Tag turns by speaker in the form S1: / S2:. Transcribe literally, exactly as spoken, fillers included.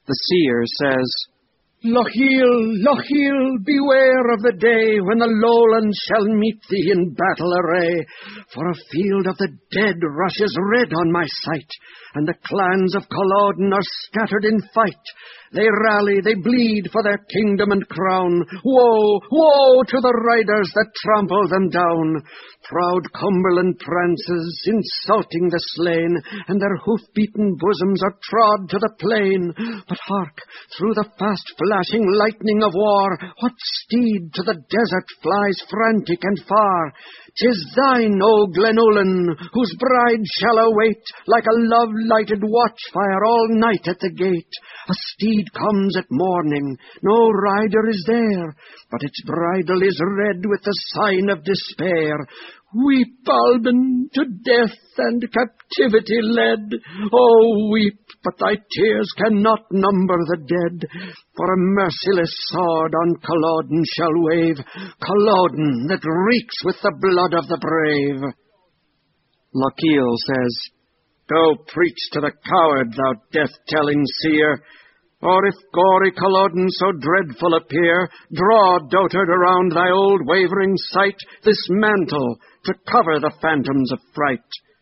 S1: The seer says,
S2: Lochiel, Lochiel, beware of the day when the lowlands shall meet thee in battle array. For a field of the dead rushes red on my sight, and the clans of Culloden are scattered in fight. They rally, they bleed for their kingdom and crown. Woe, woe to the riders that trample them down. Proud Cumberland prances, insulting the slain, and their hoof-beaten bosoms are trod to the plain. But hark, through the fast-flashing lightning of war, what steed to the desert flies frantic and far? 'Tis thine, O Glenullin, whose bride shall await, like a love-lighted watchfire all night at the gate. A steed comes at morning, no rider is there, but its bridle is red with the sign of despair. Weep, Alban, to death and captivity led. Oh, weep, but thy tears cannot number the dead. For a merciless sword on Culloden shall wave, Culloden that reeks with the blood of the brave.
S1: Lochiel says,
S2: Go preach to the coward, thou death-telling seer. Or if gory Culloden so dreadful appear, draw, dotard, around thy old wavering sight this mantle to cover the phantoms of fright.